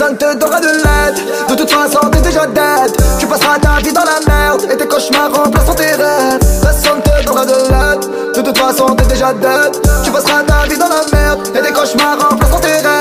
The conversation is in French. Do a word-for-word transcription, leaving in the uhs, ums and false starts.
personne te donnera de l'aide. De toute façon t'es déjà dead. Tu passeras ta vie dans la merde et tes cauchemars remplaceront tes rêves. Personne te donnera de l'aide. De toute façon t'es déjà dead. Tu passeras ta vie dans la merde et tes cauchemars remplaceront tes rêves.